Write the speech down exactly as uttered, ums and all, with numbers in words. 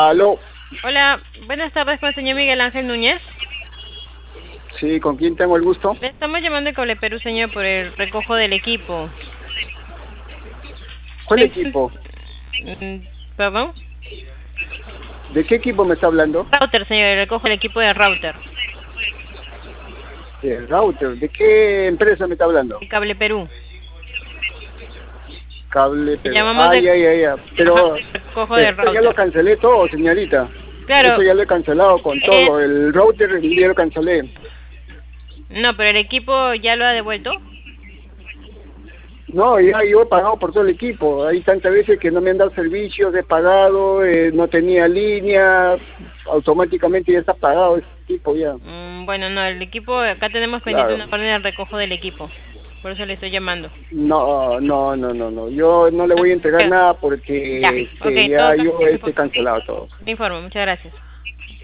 Aló. Hola, buenas tardes con el señor Miguel Ángel Núñez. Sí, ¿con quién tengo el gusto? Le estamos llamando de Cable Perú, señor, por el recojo del equipo. ¿Cuál Sí, equipo? mm, ¿Perdón? ¿De qué equipo me está hablando? Router, señor, el recojo del equipo de router. De router. ¿De qué empresa me está hablando? De Cable Perú. Cable, Le pero... llamamos Ay, de... ay, ay, ay. Ajá, Pero... recojo de Pero ya lo router. cancelé todo, señorita. Eso Claro, ya lo he cancelado con eh, todo. El router ya lo cancelé. no, pero el equipo ya lo ha devuelto. No, ya yo he pagado por todo el equipo. Hay tantas veces que no me han dado servicios, he pagado, eh, no tenía línea, automáticamente ya está pagado ese equipo ya. Mm, bueno, no, el equipo, acá tenemos pendiente Claro. una orden de recojo del equipo. Por eso le estoy llamando. No, no, no, no, no. Yo no le voy a entregar Ya, nada ya, porque ok, este, en ya todo caso, yo este cancelado todo. te informo, muchas gracias.